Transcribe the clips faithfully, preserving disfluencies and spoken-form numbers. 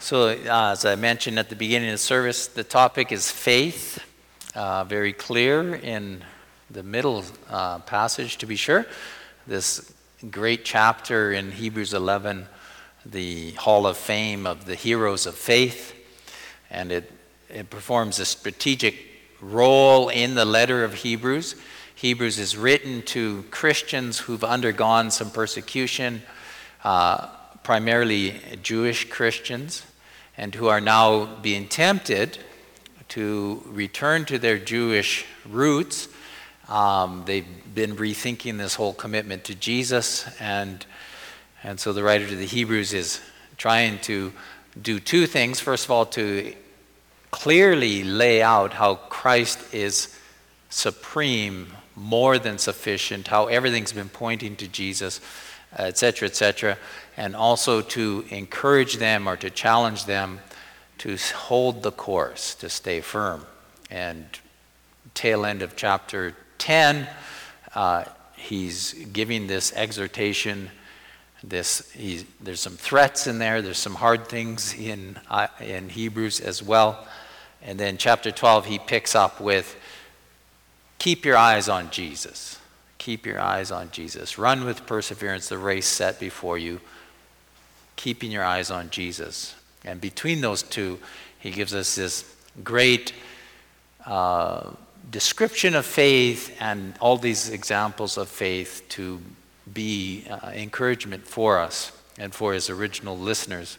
So, uh, as I mentioned at the beginning of the service, the topic is faith, uh, very clear in the middle uh, passage, to be sure. This great chapter in Hebrews eleven, the Hall of Fame of the heroes of faith, and it, it performs a strategic role in the letter of Hebrews. Hebrews is written to Christians who've undergone some persecution, uh, primarily Jewish Christians, and who are now being tempted to return to their Jewish roots. Um, they've been rethinking this whole commitment to Jesus, and and so the writer to the Hebrews is trying to do two things. First of all, to clearly lay out how Christ is supreme, more than sufficient, how everything's been pointing to Jesus, et cetera, et cetera, and also to encourage them or to challenge them to hold the course, to stay firm. And tail end of chapter ten, uh, he's giving this exhortation. This he's, there's some threats in there. There's some hard things in uh, in Hebrews as well. And then chapter twelve, he picks up with, keep your eyes on Jesus. Keep your eyes on Jesus. Run with perseverance the race set before you, keeping your eyes on Jesus. And between those two, he gives us this great uh, description of faith and all these examples of faith to be uh, encouragement for us and for his original listeners.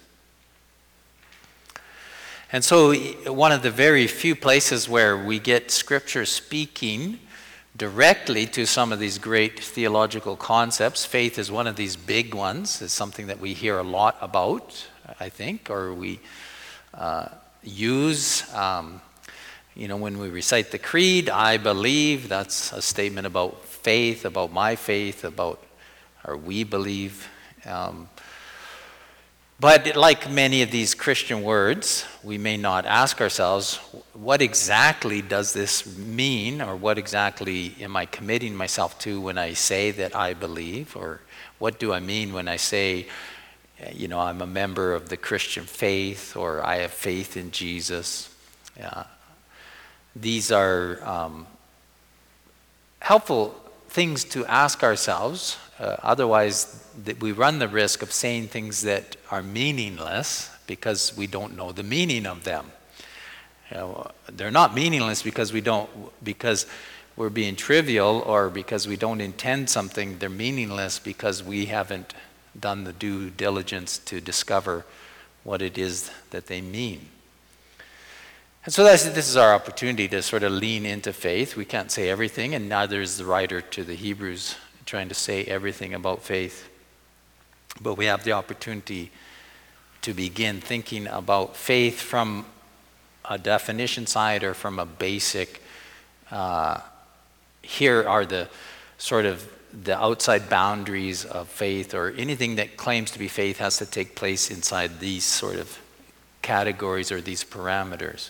And so one of the very few places where we get Scripture speaking directly to some of these great theological concepts, faith is one of these big ones. It's something that we hear a lot about, I think, or we uh, use. Um, you know, when we recite the creed, I believe, that's a statement about faith, about my faith, about, or we believe. Um, But like many of these Christian words, we may not ask ourselves, what exactly does this mean, or what exactly am I committing myself to when I say that I believe, or what do I mean when I say, you know, I'm a member of the Christian faith, or I have faith in Jesus. Uh, these are um, helpful things to ask ourselves. Uh, otherwise, that we run the risk of saying things that are meaningless because we don't know the meaning of them. You know, they're not meaningless because we don't, because we're being trivial, or because we don't intend something. They're meaningless because we haven't done the due diligence to discover what it is that they mean. And so that's, this is our opportunity to sort of lean into faith. We can't say everything, and neither is the writer to the Hebrews trying to say everything about faith. But we have the opportunity to begin thinking about faith from a definition side, or from a basic, uh, here are the sort of the outside boundaries of faith, or anything that claims to be faith has to take place inside these sort of categories or these parameters.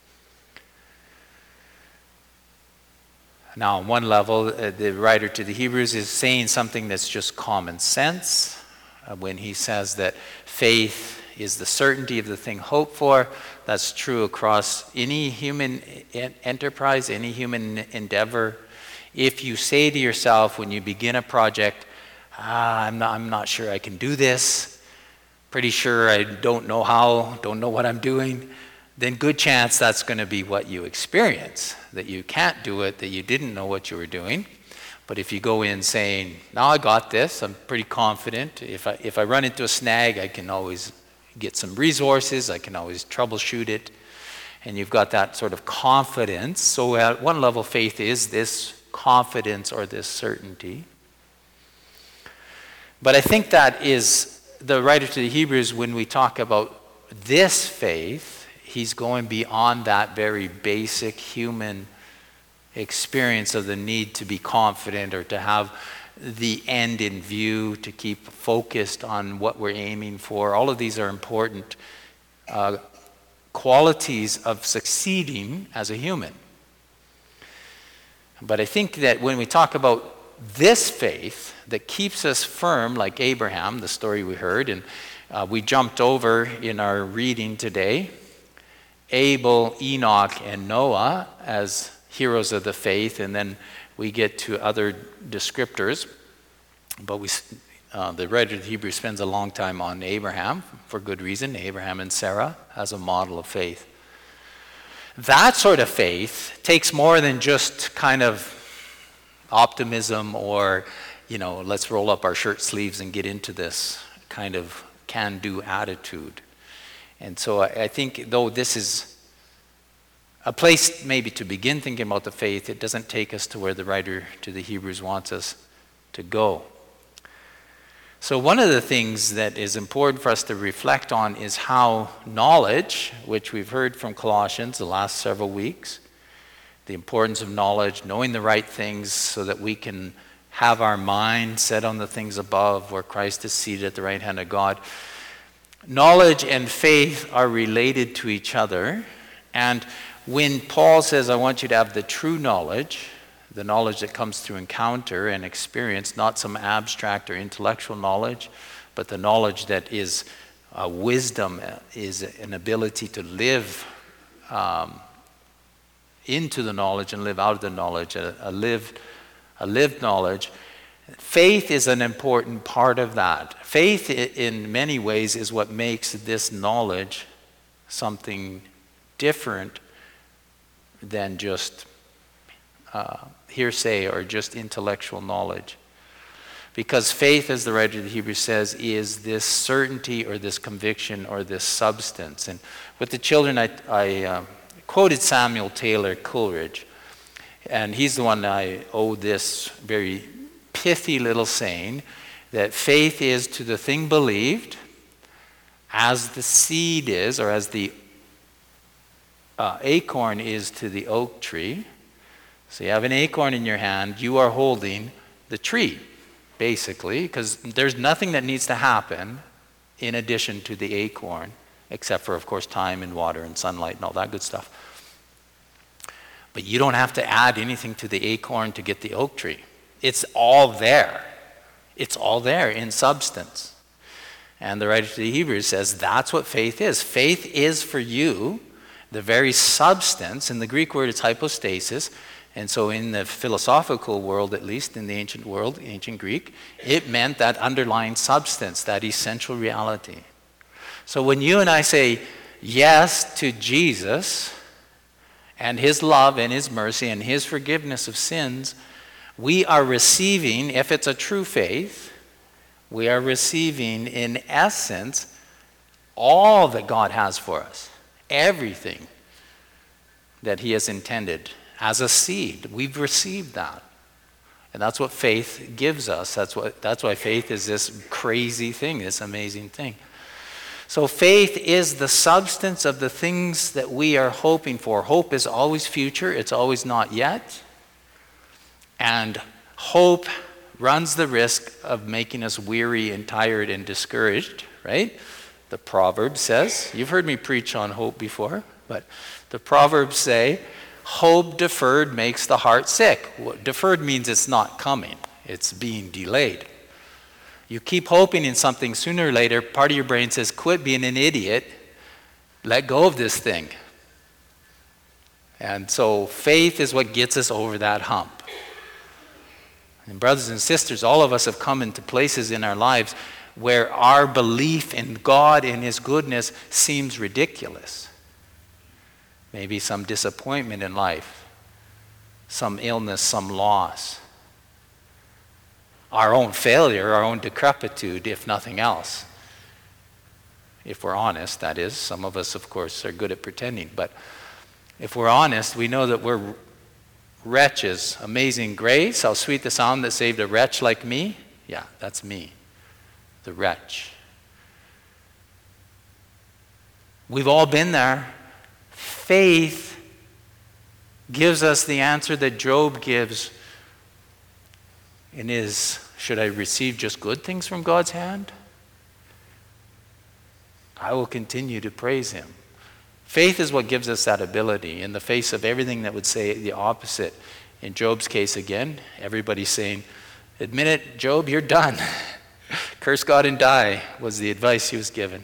Now, on one level, uh, the writer to the Hebrews is saying something that's just common sense uh, when he says that faith is the certainty of the thing hoped for. That's true across any human en- enterprise, any human endeavor. If you say to yourself when you begin a project, ah, I'm not, I'm not sure I can do this, pretty sure I don't know how, don't know what I'm doing, then good chance that's going to be what you experience, that you can't do it, that you didn't know what you were doing. But if you go in saying, no, I got this, I'm pretty confident. If I, if I run into a snag, I can always get some resources, I can always troubleshoot it. And you've got that sort of confidence. So at one level, faith is this confidence or this certainty. But I think that is the writer to the Hebrews, when we talk about this faith, he's going beyond that very basic human experience of the need to be confident, or to have the end in view, to keep focused on what we're aiming for. All of these are important uh, qualities of succeeding as a human. But I think that when we talk about this faith that keeps us firm, like Abraham, the story we heard, and Uh, we jumped over in our reading today Abel, Enoch, and Noah as heroes of the faith, and then we get to other descriptors. But we, uh, the writer of the Hebrews spends a long time on Abraham, for good reason, Abraham and Sarah as a model of faith. That sort of faith takes more than just kind of optimism or, you know, let's roll up our shirt sleeves and get into this kind of can-do attitude. And so I, I think though this is a place maybe to begin thinking about the faith, it doesn't take us to where the writer to the Hebrews wants us to go. So one of the things that is important for us to reflect on is how knowledge, which we've heard from Colossians the last several weeks, the importance of knowledge, knowing the right things so that we can have our mind set on the things above where Christ is seated at the right hand of God. Knowledge and faith are related to each other. And when Paul says, I want you to have the true knowledge, the knowledge that comes through encounter and experience, not some abstract or intellectual knowledge, but the knowledge that is uh, wisdom, is an ability to live um, into the knowledge and live out of the knowledge, a, a lived a lived knowledge. Faith is an important part of that. Faith in many ways is what makes this knowledge something different than just uh, hearsay or just intellectual knowledge. Because faith, as the writer of the Hebrews says, is this certainty or this conviction or this substance. And with the children, I, I uh, quoted Samuel Taylor Coleridge. And he's the one I owe this very pithy little saying, that faith is to the thing believed as the seed is, or as the uh, acorn is to the oak tree. So you have an acorn in your hand, you are holding the tree, basically, because there's nothing that needs to happen in addition to the acorn, except for, of course, time and water and sunlight and all that good stuff. But you don't have to add anything to the acorn to get the oak tree. It's all there. It's all there in substance. And the writer to the Hebrews says that's what faith is. Faith is for you the very substance. In the Greek word, it's hypostasis. And so in the philosophical world, at least in the ancient world, ancient Greek, it meant that underlying substance, that essential reality. So when you and I say yes to Jesus and his love and his mercy and his forgiveness of sins, we are receiving, if it's a true faith, we are receiving in essence all that God has for us, everything that he has intended as a seed. We've received that. And that's what faith gives us. That's what that's why faith is this crazy thing, this amazing thing. So faith is the substance of the things that we are hoping for. Hope is always future, it's always not yet. And hope runs the risk of making us weary and tired and discouraged, right? The Proverbs says, you've heard me preach on hope before, but the Proverbs say, hope deferred makes the heart sick. What deferred means it's not coming, it's being delayed. You keep hoping in something, sooner or later, part of your brain says, quit being an idiot, let go of this thing. And so faith is what gets us over that hump. And brothers and sisters, all of us have come into places in our lives where our belief in God and his goodness seems ridiculous. Maybe some disappointment in life, some illness, some loss. Our own failure, our own decrepitude, if nothing else. If we're honest, that is. Some of us, of course, are good at pretending. But if we're honest, we know that we're wretches. Amazing grace, how sweet the sound that saved a wretch like me. Yeah, that's me, the wretch. We've all been there. Faith gives us the answer that Job gives in his, should I receive just good things from God's hand? I will continue to praise him. Faith is what gives us that ability in the face of everything that would say the opposite. In Job's case again, everybody's saying, admit it, Job, you're done. Curse God and die was the advice he was given.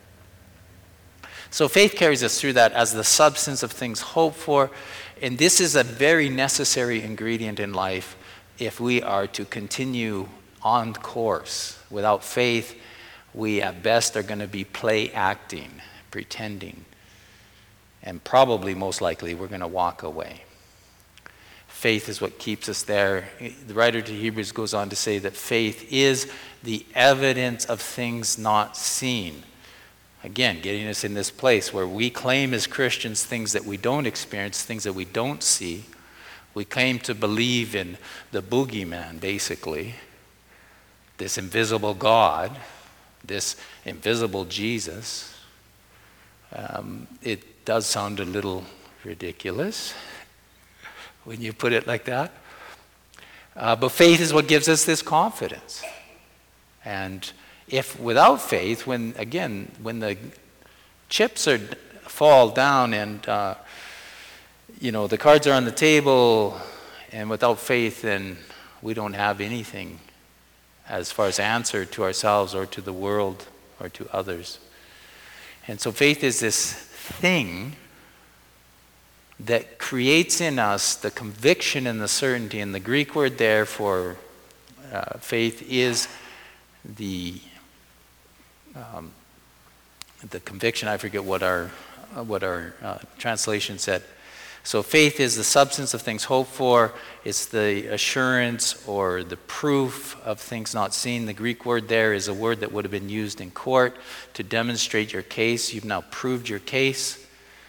So faith carries us through that as the substance of things hoped for. And this is a very necessary ingredient in life if we are to continue on course. Without faith, we at best are going to be play acting, pretending. And probably, most likely, we're going to walk away. Faith is what keeps us there. The writer to Hebrews goes on to say that faith is the evidence of things not seen. Again, getting us in this place where we claim as Christians things that we don't experience, things that we don't see. We claim to believe in the boogeyman, basically, this invisible God, this invisible Jesus. Um, it does sound a little ridiculous when you put it like that. Uh, but faith is what gives us this confidence. And if without faith, when, again, when the chips are fall down and, uh, you know, the cards are on the table, and without faith, then we don't have anything as far as answer to ourselves or to the world or to others. And so faith is this thing that creates in us the conviction and the certainty. And the Greek word there for uh, faith is the um, the conviction. I forget what our uh, what our uh, translation said. So faith is the substance of things hoped for. It's the assurance or the proof of things not seen. The Greek word there is a word that would have been used in court to demonstrate your case. You've now proved your case.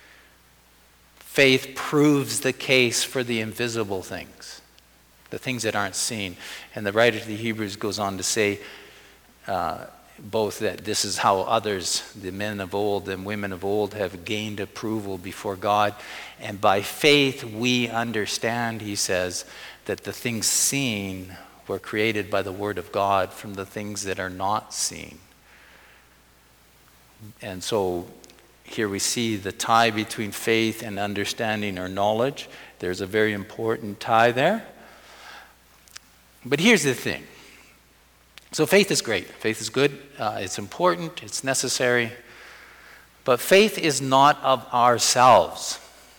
Faith proves the case for the invisible things, the things that aren't seen. And the writer to the Hebrews goes on to say uh, both that this is how others, the men of old and women of old, have gained approval before God. And by faith we understand, he says, that the things seen were created by the word of God from the things that are not seen. And so here we see the tie between faith and understanding or knowledge. There's a very important tie there. But here's the thing. So faith is great. Faith is good. Uh, it's important. It's necessary. But faith is not of ourselves.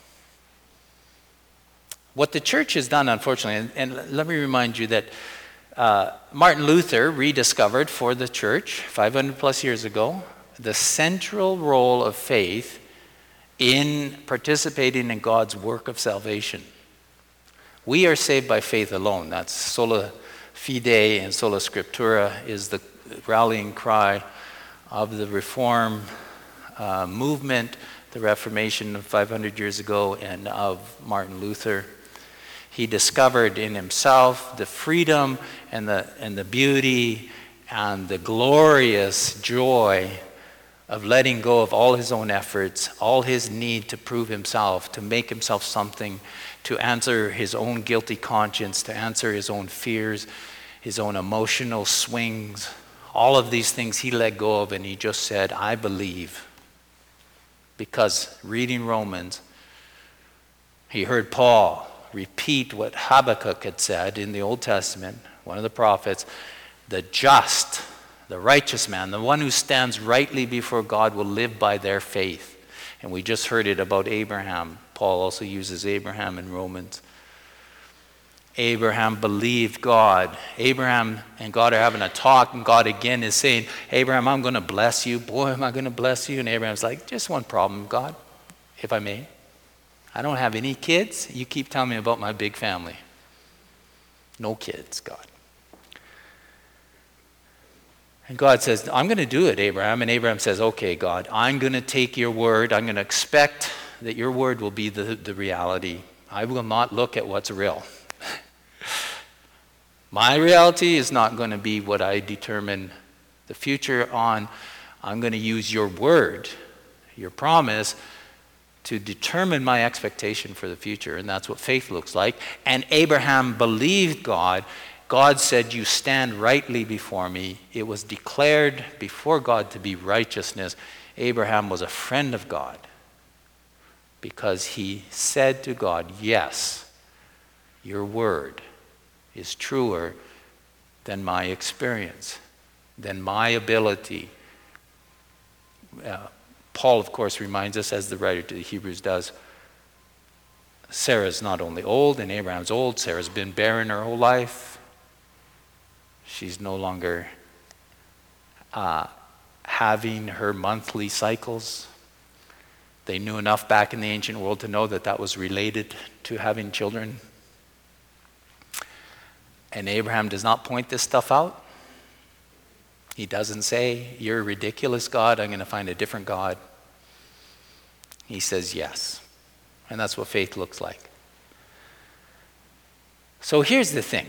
What the church has done, unfortunately, and, and let me remind you that uh, Martin Luther rediscovered for the church five hundred plus years ago the central role of faith in participating in God's work of salvation. We are saved by faith alone. That's sola fide and sola scriptura is the rallying cry of the Reform uh, movement, the Reformation of five hundred years ago, and of Martin Luther. He discovered in himself the freedom and the, and the beauty and the glorious joy of letting go of all his own efforts, all his need to prove himself, to make himself something, to answer his own guilty conscience, to answer his own fears, his own emotional swings. All of these things he let go of, and he just said, I believe. Because reading Romans, he heard Paul repeat what Habakkuk had said in the Old Testament, one of the prophets, the just, the righteous man, the one who stands rightly before God will live by their faith. And we just heard it about Abraham. Paul also uses Abraham in Romans. Abraham believed God. Abraham and God are having a talk, and God again is saying, Abraham, I'm going to bless you. Boy, am I going to bless you. And Abraham's like, just one problem, God, if I may. I don't have any kids. You keep telling me about my big family. No kids, God. And God says, I'm going to do it, Abraham. And Abraham says, okay, God, I'm going to take your word. I'm going to expect that your word will be the, the reality. I will not look at what's real. My reality is not going to be what I determine the future on. I'm going to use your word, your promise, to determine my expectation for the future. And that's what faith looks like. And Abraham believed God. God said, you stand rightly before me. It was declared before God to be righteousness. Abraham was a friend of God because he said to God, yes, your word is truer than my experience. than my ability. Uh, Paul, of course, reminds us, as the writer to the Hebrews does, Sarah's not only old, and Abraham's old, Sarah's been barren her whole life. She's no longer uh, having her monthly cycles. They knew enough back in the ancient world to know that that was related to having children. And Abraham does not point this stuff out. He doesn't say, "You're a ridiculous God, I'm going to find a different God." He says yes. And that's what faith looks like. So here's the thing.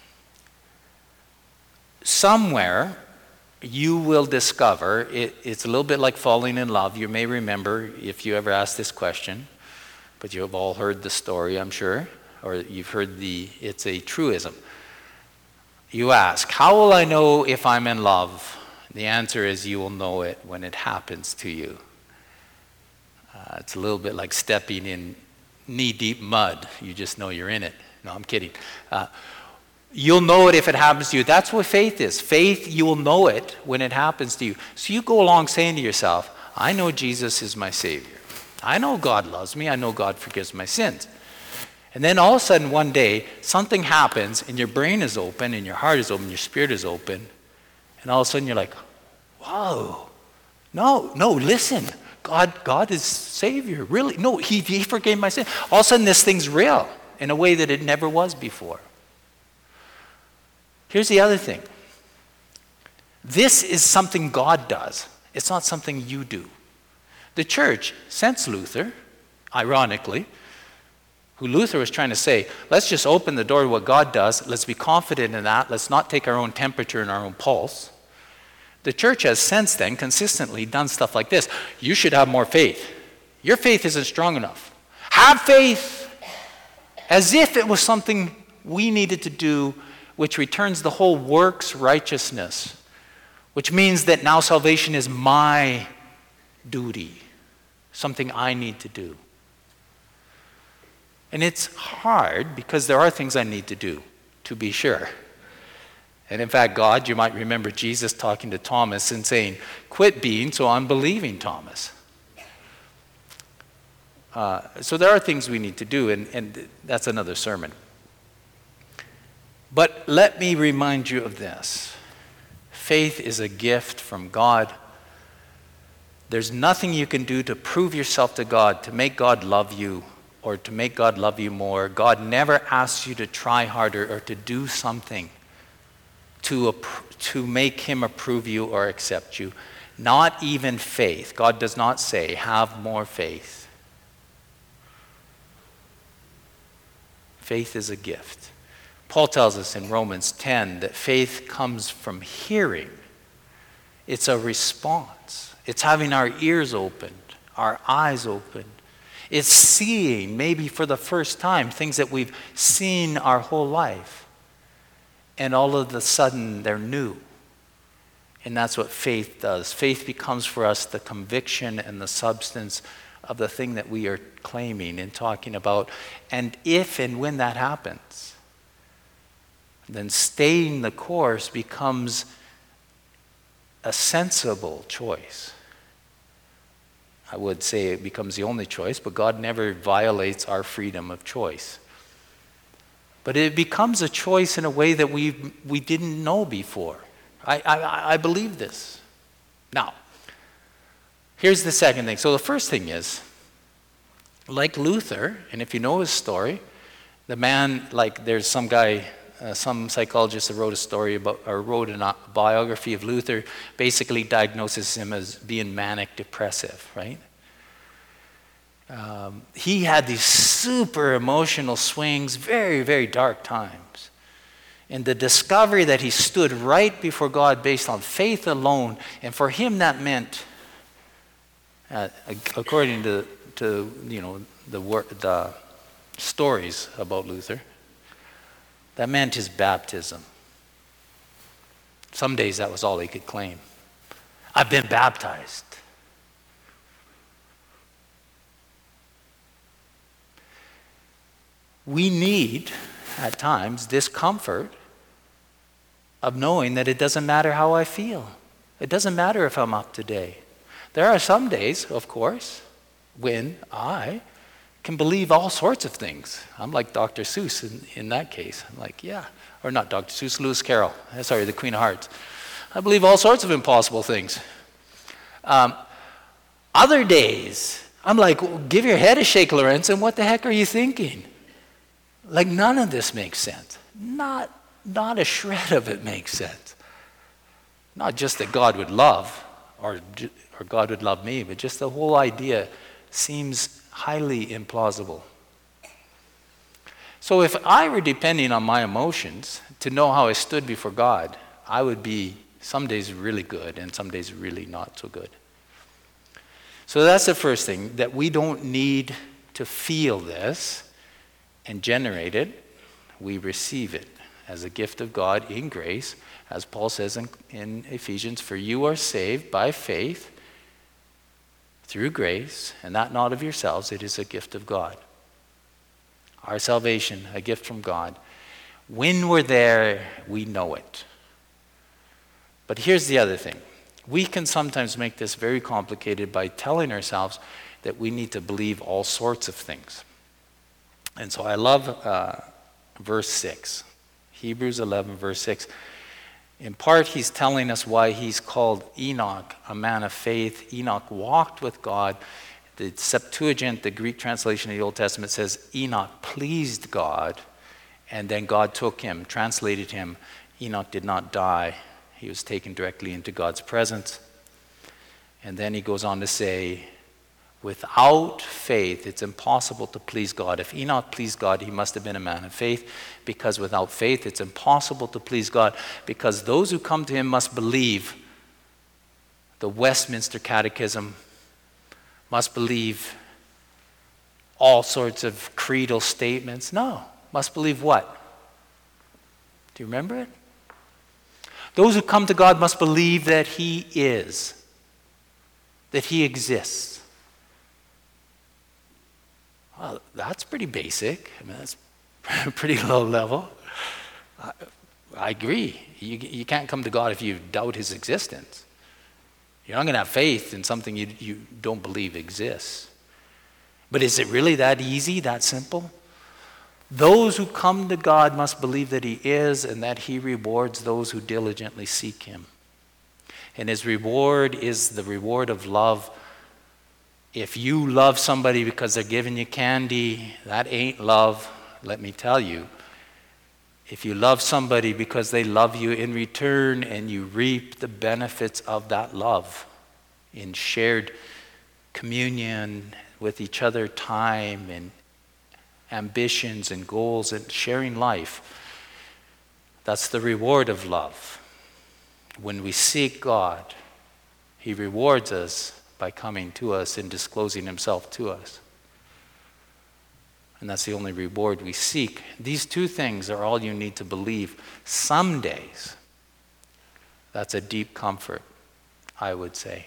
Somewhere you will discover, it, it's a little bit like falling in love. You may remember if you ever asked this question, but you have all heard the story, I'm sure, or you've heard the, it's a truism. You ask, how will I know if I'm in love? The answer is you will know it when it happens to you. Uh, it's a little bit like stepping in knee-deep mud. You just know you're in it. No, I'm kidding. Uh, you'll know it if it happens to you. That's what faith is. Faith, you will know it when it happens to you. So you go along saying to yourself, I know Jesus is my Savior. I know God loves me. I know God forgives my sins. And then all of a sudden one day, something happens and your brain is open and your heart is open, your spirit is open. And all of a sudden you're like, whoa, no, no, listen. God, God is Savior. Really? No, he, he forgave my sin. All of a sudden this thing's real in a way that it never was before. Here's the other thing. This is something God does. It's not something you do. The church, since Luther, ironically, who Luther was trying to say, let's just open the door to what God does. Let's be confident in that. Let's not take our own temperature and our own pulse. The church has since then consistently done stuff like this. You should have more faith. Your faith isn't strong enough. Have faith, as if it was something we needed to do, which returns the whole works righteousness, which means that now salvation is my duty, something I need to do. And it's hard because there are things I need to do, to be sure. And in fact, God, you might remember Jesus talking to Thomas and saying, quit being so unbelieving, Thomas. Uh, so there are things we need to do, and, and that's another sermon. But let me remind you of this. Faith is a gift from God. There's nothing you can do to prove yourself to God, to make God love you, or to make God love you more. God never asks you to try harder or to do something to, to make him approve you or accept you. Not even faith. God does not say, have more faith. Faith is a gift. Paul tells us in Romans ten that faith comes from hearing. It's a response. It's having our ears opened, our eyes opened. It's seeing, maybe for the first time, things that we've seen our whole life. And all of a sudden, they're new. And that's what faith does. Faith becomes for us the conviction and the substance of the thing that we are claiming and talking about. And if and when that happens, then staying the course becomes a sensible choice. I would say it becomes the only choice, but God never violates our freedom of choice. But it becomes a choice in a way that we we didn't know before. I, I, I believe this. Now, here's the second thing. So the first thing is, like Luther, and if you know his story, the man, like there's some guy, uh, some psychologist that wrote a story about, or wrote a biography of Luther, basically diagnoses him as being manic depressive, right? Um, he had these super emotional swings, very, very dark times. And the discovery that he stood right before God based on faith alone, and for him that meant, uh, according to, to you know the wor- the stories about Luther, that meant his baptism. Some days that was all he could claim. I've been baptized. We need, at times, discomfort of knowing that it doesn't matter how I feel. It doesn't matter if I'm up today. There are some days, of course, when I can believe all sorts of things. I'm like Doctor Seuss in, in that case. I'm like, yeah. Or not Doctor Seuss, Lewis Carroll. Sorry, the Queen of Hearts. I believe all sorts of impossible things. Um, other days, I'm like, well, give your head a shake, Lorenzen. What the heck are you thinking? Like, none of this makes sense. Not, not a shred of it makes sense. Not just that God would love, or, or God would love me, but just the whole idea seems highly implausible. So if I were depending on my emotions to know how I stood before God, I would be some days really good and some days really not so good. So that's the first thing, that we don't need to feel this and generate it. We receive it as a gift of God in grace. As Paul says in, in Ephesians, for you are saved by faith through grace, and that not of yourselves, it is a gift of God. Our salvation, a gift from God. When we're there, we know it. But here's the other thing. We can sometimes make this very complicated by telling ourselves that we need to believe all sorts of things. And so I love uh, verse six. Hebrews eleven, verse six. In part, he's telling us why he's called Enoch a man of faith. Enoch walked with God. The Septuagint, the Greek translation of the Old Testament, says Enoch pleased God, and then God took him, translated him. Enoch did not die. He was taken directly into God's presence. And then he goes on to say, without faith, it's impossible to please God. If Enoch pleased God, he must have been a man of faith, because without faith, it's impossible to please God, because those who come to him must believe. The Westminster Catechism must believe all sorts of creedal statements. No, must believe what? Do you remember it? Those who come to God must believe that he is, that he exists. Well, that's pretty basic. I mean, that's pretty low level. I, I agree. You, you can't come to God if you doubt his existence. You're not going to have faith in something you, you don't believe exists. But is it really that easy, that simple? Those who come to God must believe that he is, and that he rewards those who diligently seek him. And his reward is the reward of love. If you love somebody because they're giving you candy, that ain't love, let me tell you. If you love somebody because they love you in return, and you reap the benefits of that love in shared communion with each other, time and ambitions and goals and sharing life, that's the reward of love. When we seek God, he rewards us by coming to us and disclosing himself to us. And that's the only reward we seek. These two things are all you need to believe. Some days, that's a deep comfort, I would say.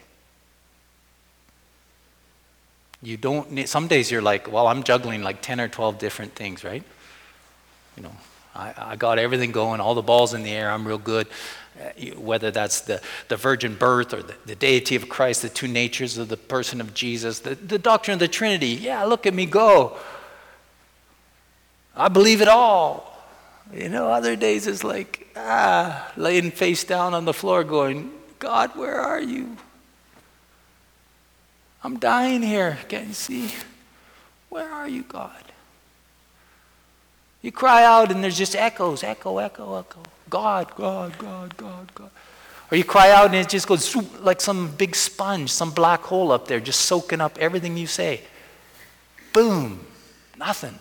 You don't need, some days you're like, well, I'm juggling like ten or twelve different things, right? You know, I, I got everything going, all the balls in the air, I'm real good. Uh, whether that's the, the virgin birth or the, the deity of Christ, the two natures of the person of Jesus, the, the doctrine of the Trinity. Yeah, look at me go. I believe it all. You know, other days it's like, ah, laying face down on the floor going, God, where are you? I'm dying here. Can't you see? Where are you, God? You cry out and there's just echoes, echo, echo, echo. God, God, God, God, God. Or you cry out and it just goes like some big sponge, some black hole up there, just soaking up everything you say. Boom, nothing.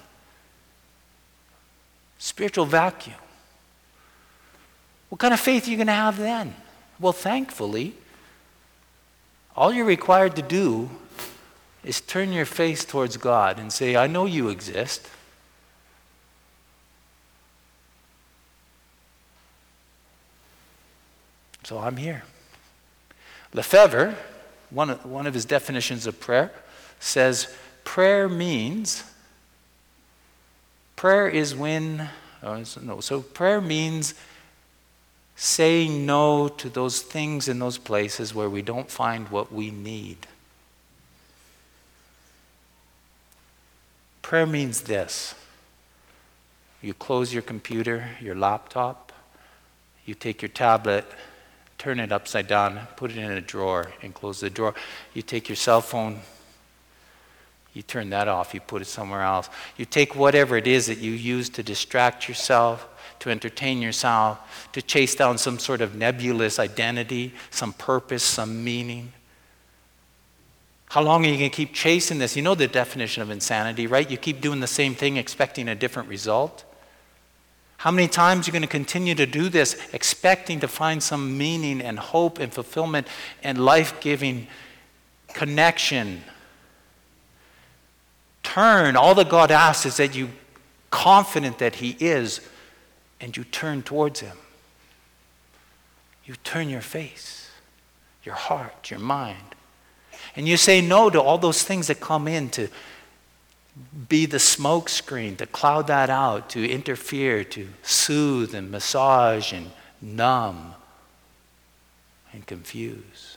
Spiritual vacuum. What kind of faith are you going to have then? Well, thankfully, all you're required to do is turn your face towards God and say, I know you exist. So I'm here. Lefebvre, one of, one of his definitions of prayer, says prayer means, prayer is when, oh, no, so prayer means Say no to those things in those places where we don't find what we need. Prayer means this. You close your computer, your laptop, you take your tablet, turn it upside down, put it in a drawer, and close the drawer. You take your cell phone, you turn that off, you put it somewhere else. You take whatever it is that you use to distract yourself, to entertain yourself, to chase down some sort of nebulous identity, some purpose, some meaning. How long are you going to keep chasing this? You know the definition of insanity, right? You keep doing the same thing expecting a different result. How many times are you going to continue to do this expecting to find some meaning and hope and fulfillment and life-giving connection? Turn. All that God asks is that you, confident that He is, and you turn towards Him. You turn your face, your heart, your mind. And you say no to all those things that come in to be the smoke screen, to cloud that out, to interfere, to soothe and massage and numb and confuse.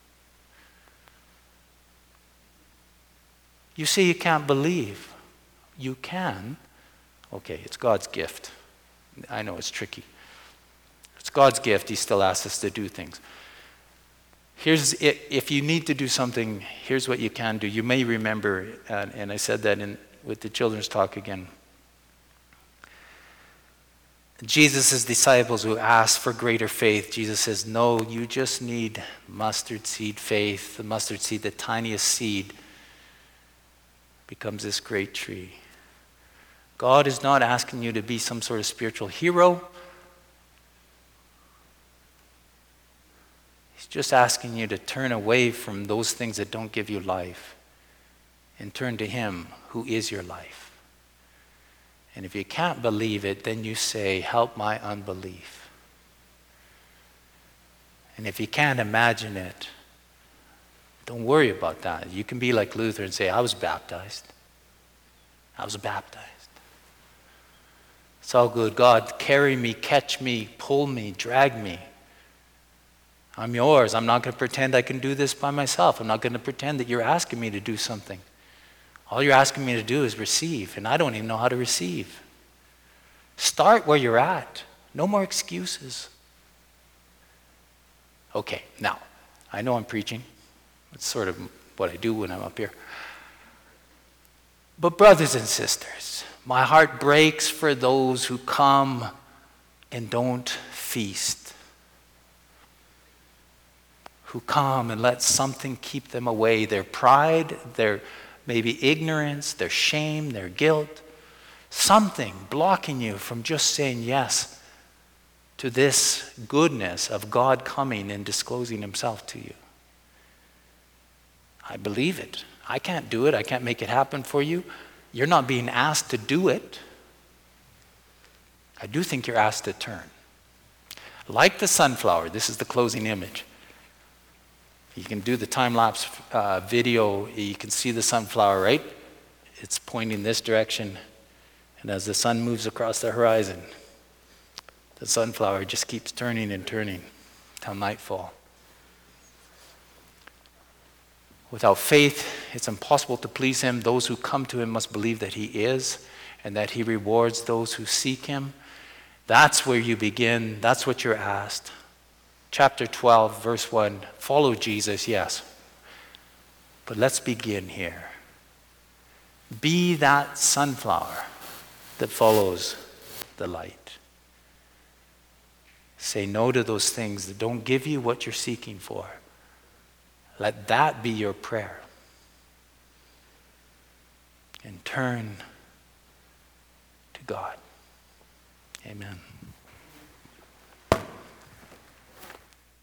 You say you can't believe. You can. Okay, it's God's gift. I know it's tricky. It's God's gift. He still asks us to do things. Here's, if you need to do something, here's what you can do. You may remember, uh, and I said that in with the children's talk again. Jesus' disciples who asked for greater faith, Jesus says, no, you just need mustard seed faith. The mustard seed, the tiniest seed, becomes this great tree. God is not asking you to be some sort of spiritual hero. He's just asking you to turn away from those things that don't give you life and turn to Him who is your life. And if you can't believe it, then you say, help my unbelief. And if you can't imagine it, don't worry about that. You can be like Luther and say, I was baptized. I was baptized. It's all good. God, carry me, catch me, pull me, drag me. I'm yours. I'm not going to pretend I can do this by myself. I'm not going to pretend that you're asking me to do something. All you're asking me to do is receive, and I don't even know how to receive. Start where you're at. No more excuses. Okay, now, I know I'm preaching. It's sort of what I do when I'm up here. But brothers and sisters, my heart breaks for those who come and don't feast. Who come and let something keep them away. Their pride, their maybe ignorance, their shame, their guilt. Something blocking you from just saying yes to this goodness of God coming and disclosing Himself to you. I believe it. I can't do it. I can't make it happen for you. You're not being asked to do it. I do think you're asked to turn. Like the sunflower, this is the closing image. You can do the time-lapse uh, video. You can see the sunflower, right? It's pointing this direction. And as the sun moves across the horizon, the sunflower just keeps turning and turning till nightfall. Without faith, it's impossible to please Him. Those who come to Him must believe that He is and that He rewards those who seek Him. That's where you begin. That's what you're asked. Chapter twelve, verse one, follow Jesus, yes. But let's begin here. Be that sunflower that follows the light. Say no to those things that don't give you what you're seeking for. Let that be your prayer. And turn to God. Amen.